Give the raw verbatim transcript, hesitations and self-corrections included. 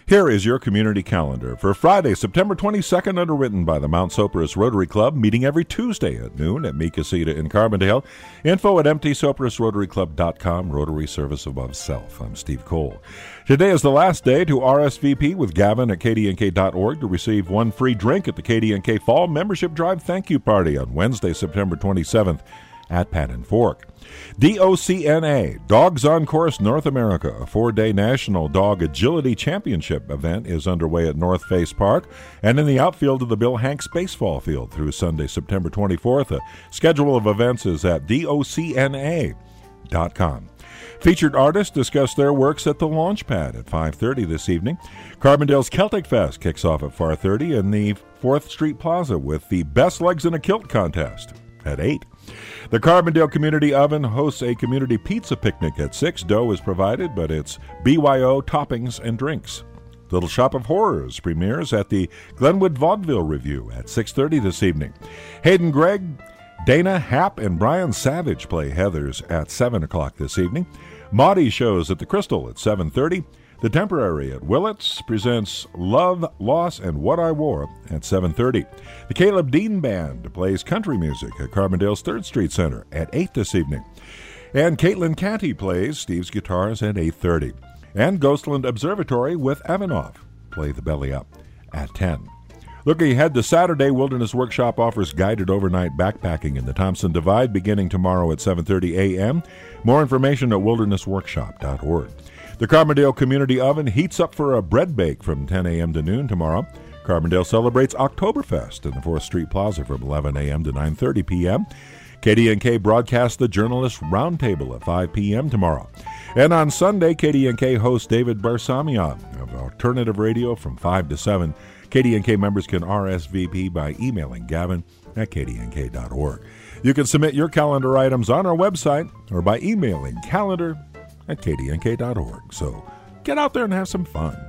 Here is your community calendar for Friday, September twenty-second, underwritten by the Mount Sopris Rotary Club, meeting every Tuesday at noon at Mi Casita in Carbondale. Info at m t sopris rotary club dot com, Rotary Service Above Self. I'm Steve Cole. Today is the last day to R S V P with Gavin at k d n k dot org to receive one free drink at the K D N K Fall Membership Drive Thank You Party on Wednesday, September twenty-seventh at Pat and Fork. D O C N A, Dogs on Course North America, a four-day National Dog Agility Championship event is underway at North Face Park and in the outfield of the Bill Hanks Baseball Field through Sunday, September twenty-fourth. A schedule of events is at D O C N A dot com. Featured artists discuss their works at the Launchpad at five thirty this evening. Carbondale's Celtic Fest kicks off at four thirty in the fourth Street Plaza with the Best Legs in a Kilt contest at eight. The Carbondale Community Oven hosts a community pizza picnic at six. Dough is provided, but it's B Y O toppings and drinks. Little Shop of Horrors premieres at the Glenwood Vaudeville Review at six thirty this evening. Hayden Gregg, Dana Happ, and Brian Savage play Heathers at seven o'clock this evening. Maudie shows at the Crystal at seven thirty. The Temporary at Willits presents Love, Loss, and What I Wore at seven thirty. The Caleb Dean Band plays country music at Carbondale's third Street Center at eight this evening. And Caitlin Canty plays Steve's Guitars at eight thirty. And Ghostland Observatory with Evanoff play The Belly Up at ten. Looking ahead to Saturday, Wilderness Workshop offers guided overnight backpacking in the Thompson Divide beginning tomorrow at seven thirty a.m. More information at wilderness workshop dot org. The Carbondale Community Oven heats up for a bread bake from ten a.m. to noon tomorrow. Carbondale celebrates Oktoberfest in the fourth Street Plaza from eleven a.m. to nine thirty p.m. K D N K broadcasts the Journalist Roundtable at five p.m. tomorrow. And on Sunday, K D N K hosts David Barsamian of Alternative Radio from five to seven. K D N K members can R S V P by emailing Gavin at k d n k dot org. You can submit your calendar items on our website or by emailing calendar at k d n k dot org. So get out there and have some fun.